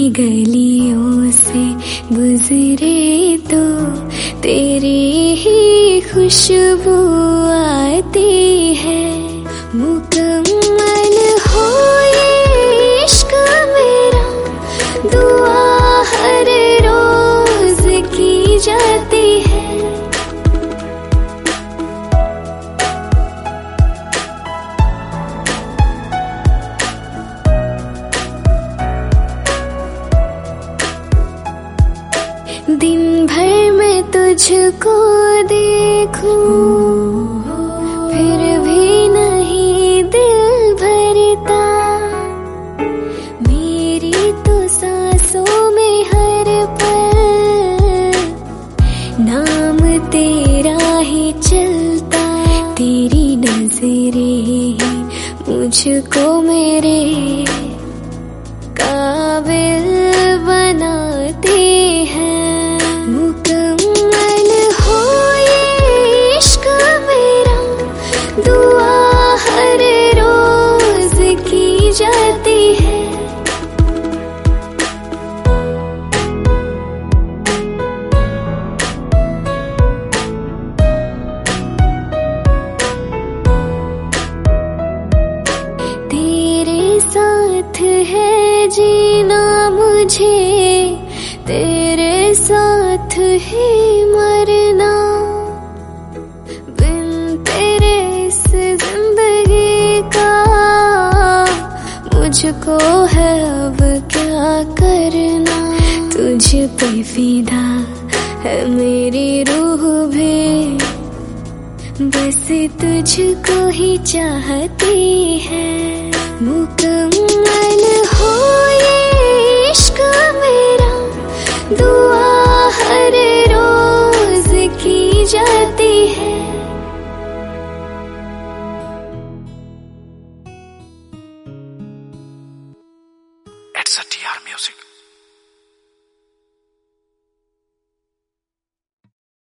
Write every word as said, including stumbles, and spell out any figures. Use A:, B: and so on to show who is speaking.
A: गलियों से गुजरे तो तेरी ही खुशबू आती है। मुकम्मल हो ये इश्क मेरा, दुआ हर रोज की जाती है। दिन भर मैं तुझको देखूं, फिर भी नहीं दिल भरता। मेरी तो सांसों में हर पल नाम तेरा ही चलता। तेरी नजरें मुझको मेरे काबिल बनाती है। मुकम्मल हो ये इश्क मेरा, दुआ हर रोज की जाती है। तेरे साथ है जीना मुझे, तेरे साथ ही मरना। बिन तेरे इस जिंदगी का मुझको है अब क्या करना। तुझ पे फिदा है मेरी रूह भी, बस तुझको ही चाहती है। मुकम्मल हो ये इश्क मेरा, दुआ हर रोज की जाती है।
B: It's a T R Music.